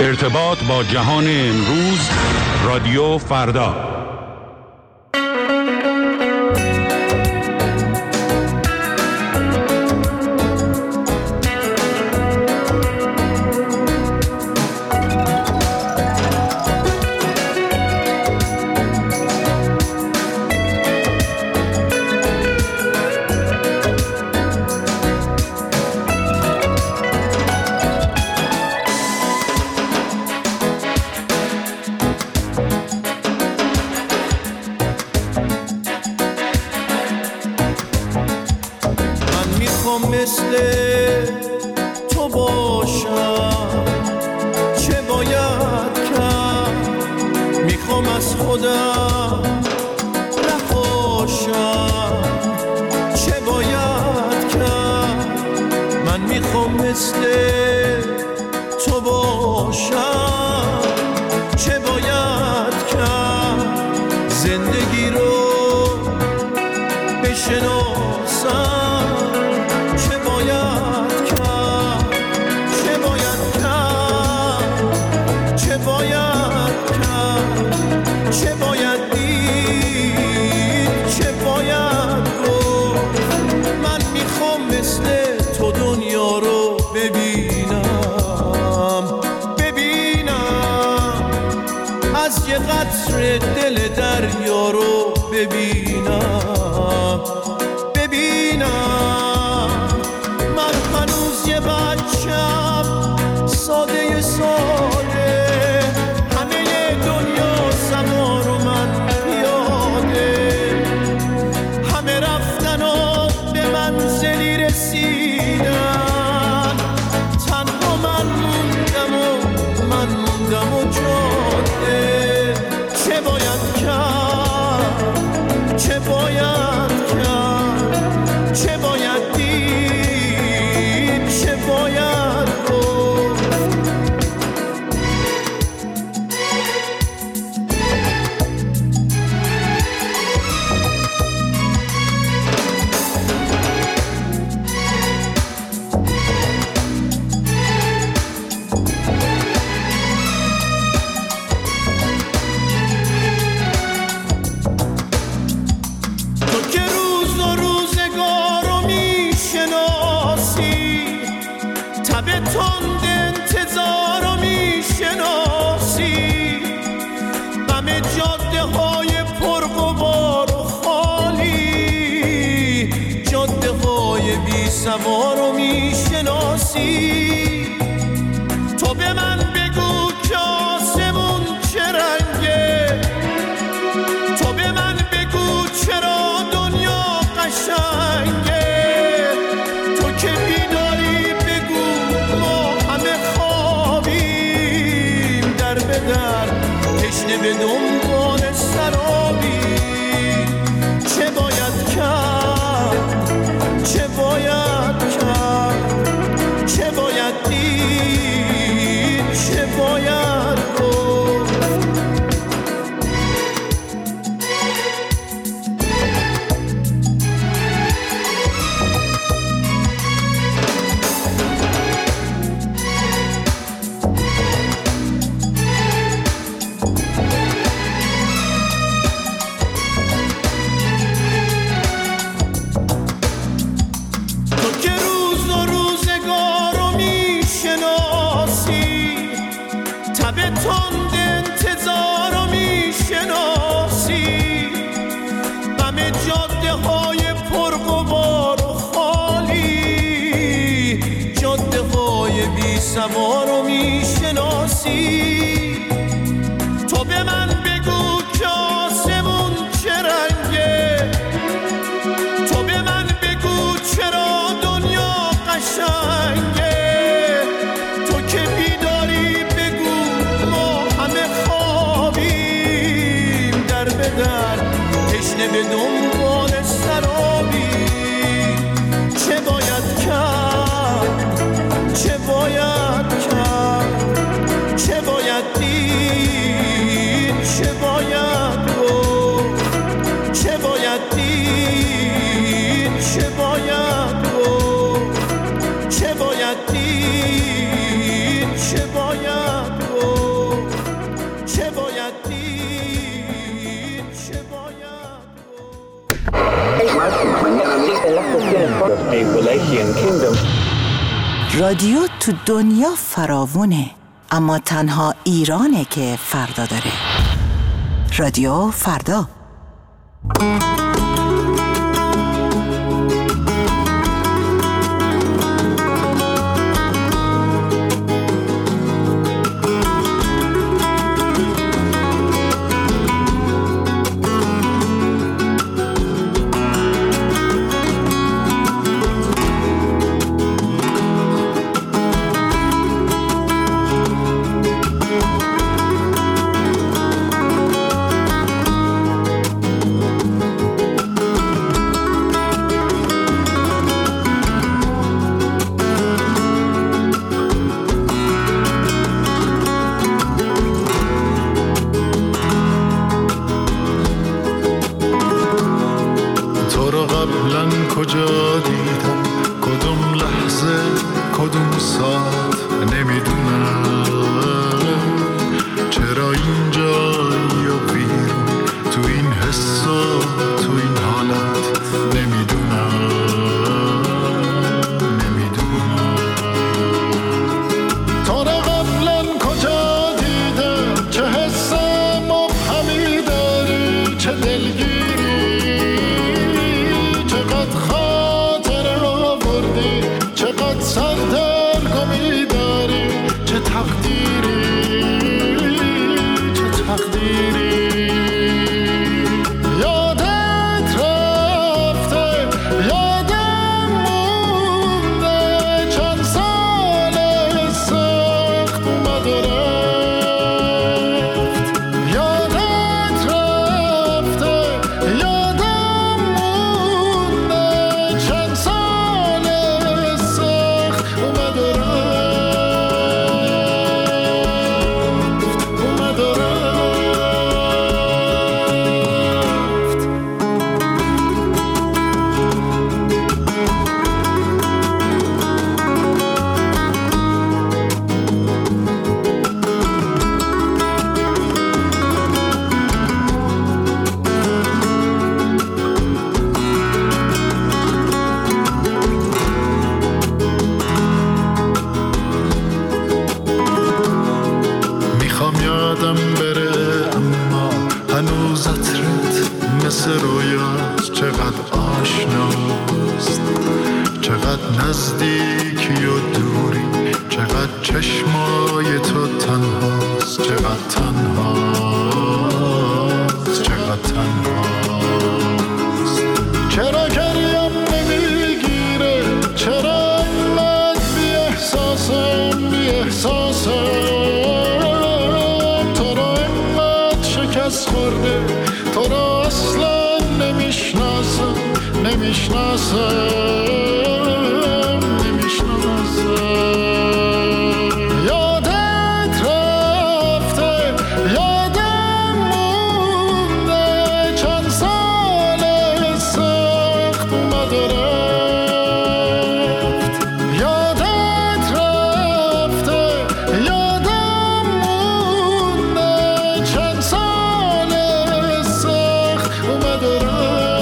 ارتباط با جهان امروز، رادیو فردا. مثل تو باشم، چه باید کرد؟ میخوام از خودم نخواشم، چه باید کرد؟ من میخوام مثل تو باشم، چه باید کرد؟ زندگی رو بشناسم، قطره دل دریا رو ببینم، من هنوز یه بچم ساده ساده، همه دنیا سوار و من پیاده، همه رفتن و به منزلی رسیدن، تنها من موندم و جاده. چه باید کرد؟ چه باید کرد؟ چه باید دید؟ چه باید گفت؟ سوارو میشناسی، تو به من بگو که آسمون چه رنگه، تو به من بگو چرا دنیا قشنگه، تو که بیداری بگو ما همه خوابیم، در به در تشنه به دنبال سرابی. چه باید کرد؟ چه باید کرد؟ چه باید دید؟ چه باید گفت؟ سوارو میشناسی، تو به من بگو که آسمون چه رنگه، تو به من بگو چرا دنیا قشنگه، تو که بیداری بگو ما همه خوابیم، در به در تشنه به دنبال سرابی. چه باید کرد؟ چه باید کرد؟ چه باید دید؟ چه باید گفت؟ چه باید دید؟ چه باید گفت؟ چه باید دید؟ چه باید گفت؟ رادیو تو دنیا فراوونه، اما تنها ایرانه که فردا داره. رادیو فردا. کجا دیدم کدوم لحظه کدوم ساعت نمیدونم چرا اینجایی و بیرون تو این حس و تو این حالت نمیدونم تو را قبلا کجا دیدم چه حس مبهمی داری چه دلگیری سردرگمی داری چه تقدیری یادت رفته یادم مونده چند سال سخت اومد و رفت یادت رفته یادم مونده چند سال سخت اومد و رفت یادم بره اما هنوز عطرت مثل رویاست چقدر آشناست چقدر نزدیکی و دوری چقدر چشمای تو تنهاست چقدر تنهاست چرا گریم نمیگیره چرا اینقدر بی احساسم شکست خورده تو را اصلا نمیشناسم یادت رفته یادم مونده چند سال سخت اومد و رفت یادت رفته یادم مونده چند سال سخت اومد و رفت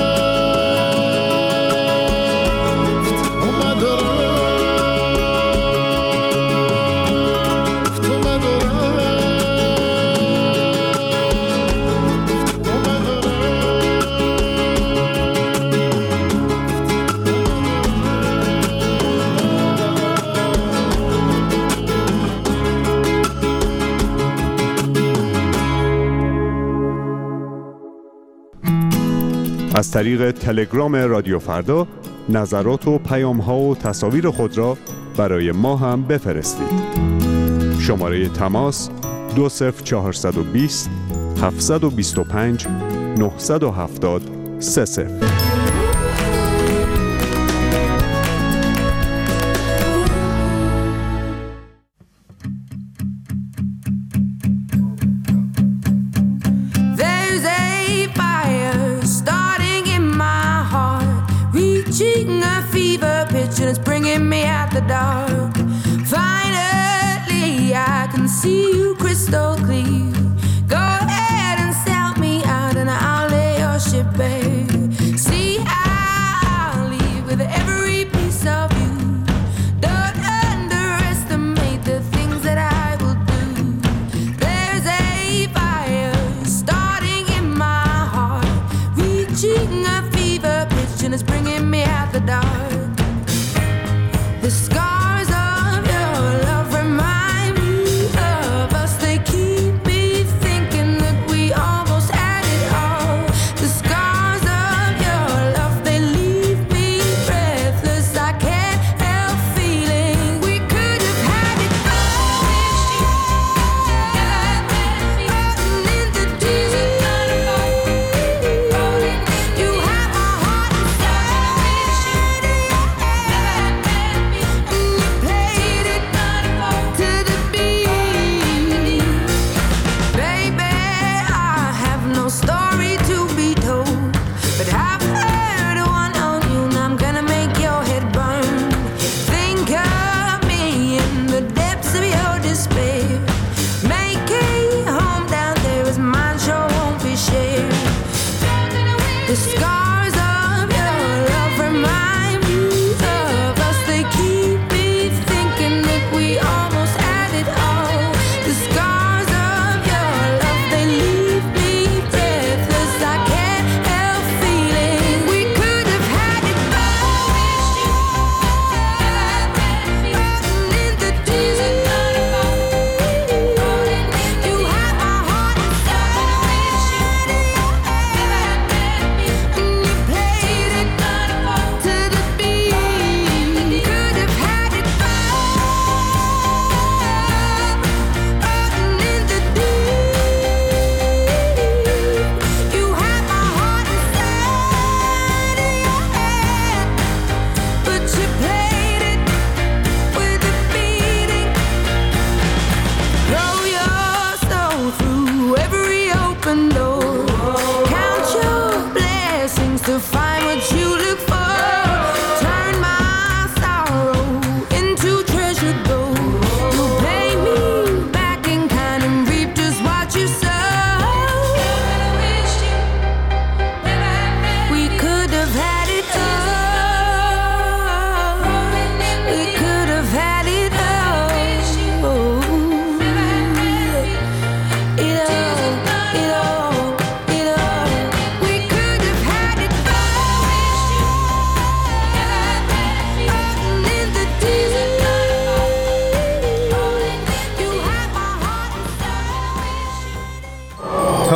از طریق تلگرام رادیو فردا نظرات و پیام‌ها و تصاویر خود را برای ما هم بفرستید. شماره تماس 20420 725 970 30. It's bringing me out the dark. Finally, I can see you crystal clear. Go ahead and sell me out and I'll lay your ship bare. See, I'll leave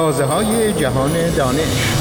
آوازه‌های جهان دانش.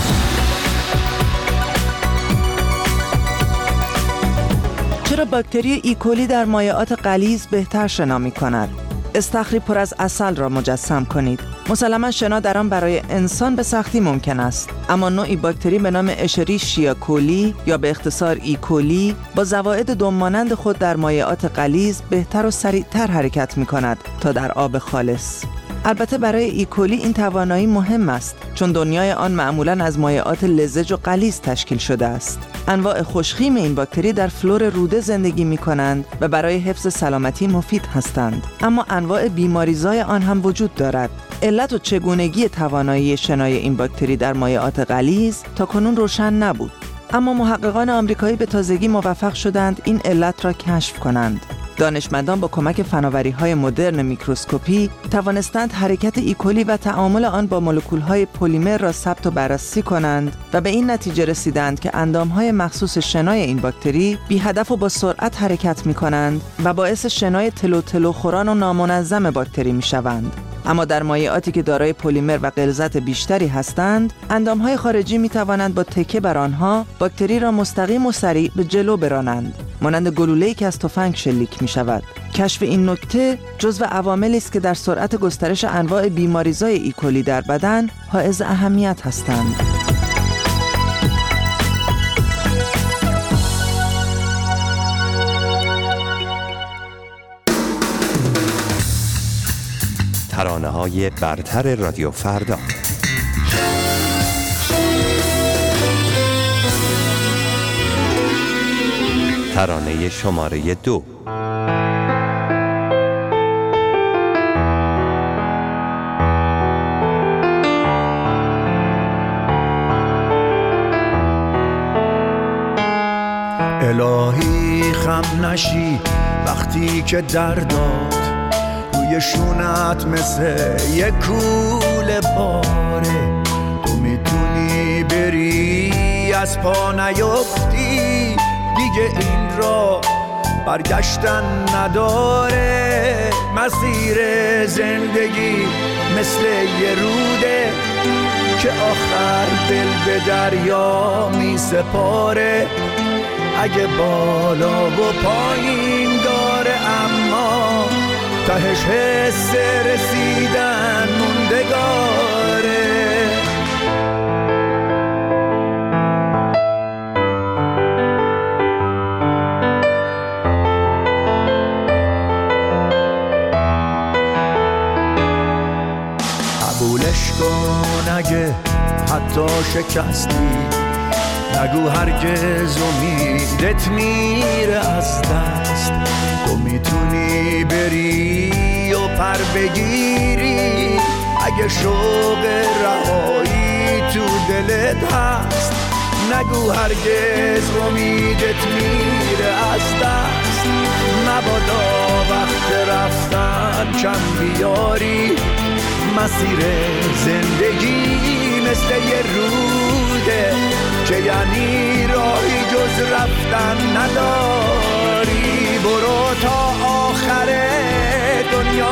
چرا باکتری ایکولی در مایعات غلیظ بهتر شنا می‌کند؟ استخری پر از عسل را مجسم کنید. مسلماً شنا در آن برای انسان به سختی ممکن است، اما نوعی باکتری به نام اشریشیا کولی یا به اختصار ایکولی با زوائد دم‌مانند خود در مایعات غلیظ بهتر و سریعتر حرکت می‌کند تا در آب خالص. البته برای ایکولی این توانایی مهم است، چون دنیای آن معمولاً از مایعات لزج و غلیظ تشکیل شده است. انواع خوشخیم این باکتری در فلور روده زندگی می‌کنند و برای حفظ سلامتی مفید هستند، اما انواع بیماریزای آن هم وجود دارد. علت و چگونگی توانایی شنای این باکتری در مایعات غلیظ تاکنون روشن نبود، اما محققان آمریکایی به تازگی موفق شدند این علت را کشف کنند. دانشمندان با کمک فناوری‌های مدرن میکروسکوپی توانستند حرکت ایکولی و تعامل آن با مولکول‌های پلیمر را ثبت و بررسی کنند و به این نتیجه رسیدند که اندام‌های مخصوص شنای این باکتری بی هدف و با سرعت حرکت می‌کنند و باعث شنای تلو خوران و نامنظم باکتری می‌شوند. اما در مایعاتی که دارای پلیمر و غلظت بیشتری هستند، اندام‌های خارجی می‌توانند با تکیه بر آنها باکتری را مستقیم و سریع به جلو برانند، مانند گلوله‌ای که از تفنگ شلیک می‌شود. کشف این نکته جزو عواملی است که در سرعت گسترش انواع بیماریزای ایکولی در بدن حائز اهمیت هستند. ترانه‌های برتر رادیو فردا. ترانه شماره 2. الهی خم نشی وقتی که درداد روی شونت مثل یک کوله باره، تو میتونی بری از پا نیفتی، دیگه این را برگشتن نداره. مسیر زندگی مثل یه روده که آخر دل به دریا می سپاره. اگه بالا و پایین داره اما تهش حس رسیدن موندگاره. قبولش کن اگه حتی شکستی، نگو هرگز امیدت میره از دست. تو میتونی بری و پر بگیری اگه شوق رهایی تو دلت هست. نگو هرگز امیدت میره از دست. مبادا وقت رفتن کم بیاری. مسیر زندگی مثل یه روده که یعنی راهی جز رفتن نداری. برو تا آخر دنیا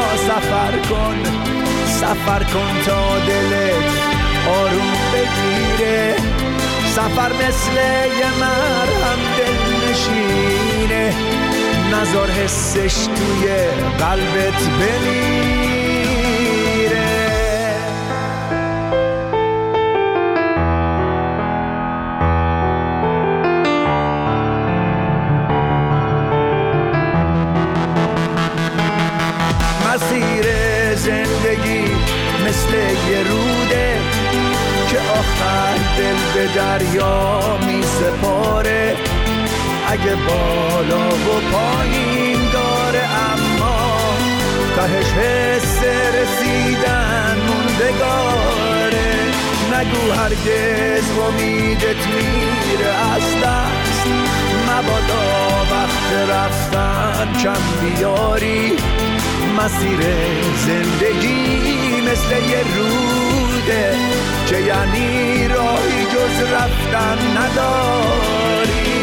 سفر کن تا دلت آروم بگیره. سفر مثل یه مرهم دل نشینه، نذار حسش توی قلبت بمیره. مسیر زندگی مثل یه روده که آخر دل به دریا می سپاره. اگه بالا و پایین داره اما تهش حس رسیدن موندگاره. نگو هرگز امیدت میره از دست. مبادا وقت رفتن کم بیاری. مسیر زندگی مثل یه روده که یعنی راهی جز رفتن نداری.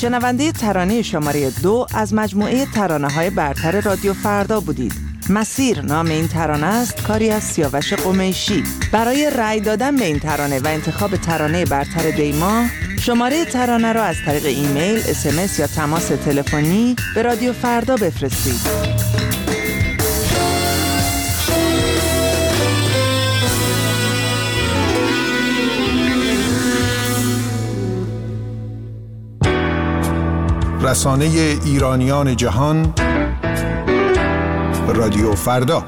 شنونده ترانه شماره 2 از مجموعه ترانه‌های برتر رادیو فردا بودید. مسیر نام این ترانه است، کاری از سیاوش قمیشی. برای رأی دادن به این ترانه و انتخاب ترانه برتر دیما، شماره ترانه را از طریق ایمیل، SMS یا تماس تلفنی به رادیو فردا بفرستید. رسانه ایرانیان جهان رادیو فردا.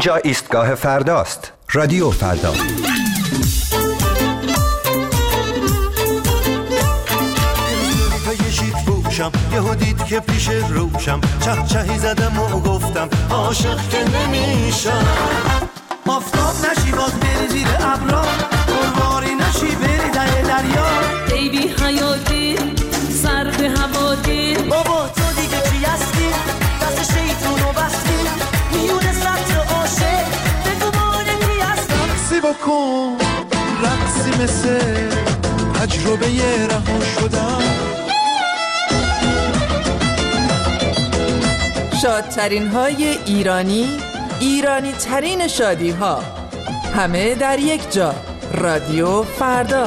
اینجا ایستگاه فرداست. رادیو فردا. یهو دید که پیش روشم چهچهی زدم و گفتم عاشق که نمیشم. آفتاب نشی باز بری زیر ابرا، قرباری نشی بری در دریا. ای بی حیاتی سر به هواتی، بابا تو دیگه چی هستی؟ دست شیطونو بستی میونه سطر عاشق، بگو مانتی هستم. رقصی بکن رقصی مثل تجربه رها شدم. شادترین های ایرانی ترین شادی ها، همه در یک جا. رادیو فردا.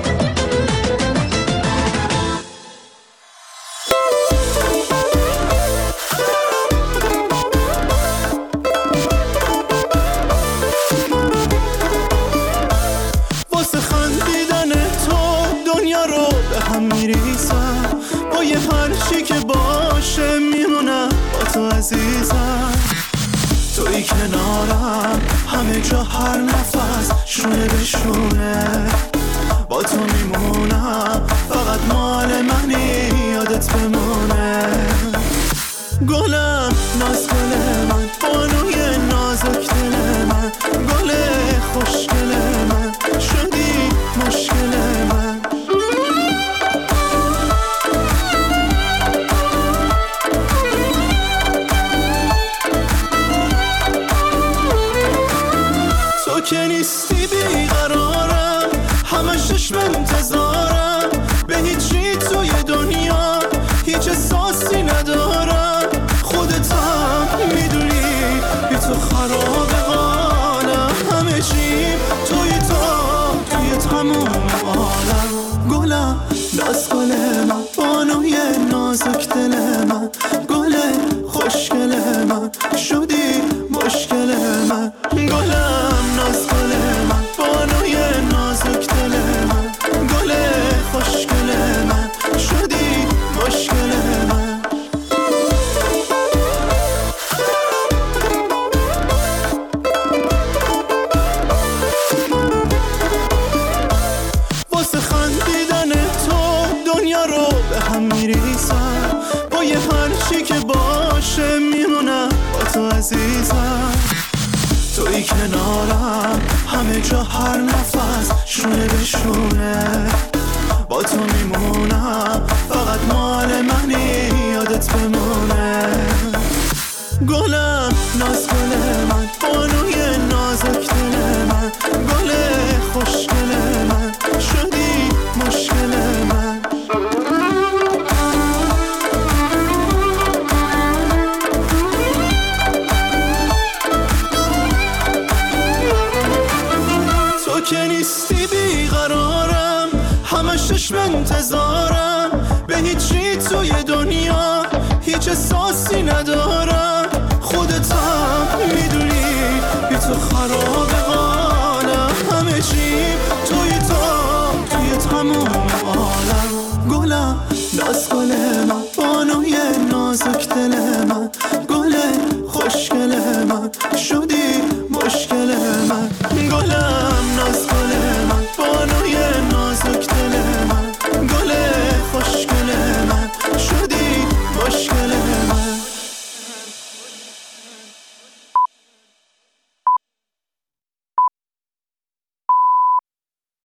واسه خندیدن تو دنیا رو به هم میریسم، با یه هرچی که باشه میمونم با تو عزیزم. توی کنارم همه جا هر نفس شونه به شونه، با تو میمونم فقط مال منی یادت بمونه. گلم ناز گل من، بانوی نازک دل من، گل خوشگل من، شدی مشکل من. تو که نیستی بیقرارم، همه چشم انتظارم، به هیچی توی دنیا هیچ احساسی ندارم. خودت هم میدونی بی تو خراب حالم، همه چیم توی تموم عالم. گلم ناز گل من، بانوی نازک دل من، گل خوشگل من، شدی مشکل من. گلم ناز گل من، بانوی نازک دل من، گل خوشگل من، شدی مشکل من. واسه خندیدن تو دنیا رو به هم میریسم، با یه هرچی که باشه میمونم با تو عزیزم. توی کنارم همه جا هر نفس شونه به شونه، با تو میمونم فقط مال منی یادت بمونه. گلم ناز گل من، بانوی نازک دل من، گل خوشگل من، شدی مشکل من. تو که نیستی بیقرارم، همه چشم انتظارم، به هیچی توی دنیا هیچ احساسی ندارم. خودت هم میدونی بی تو خراب حالم، همه چیم توی تموم عالم. گلم ناز گل من، بانوی نازک دل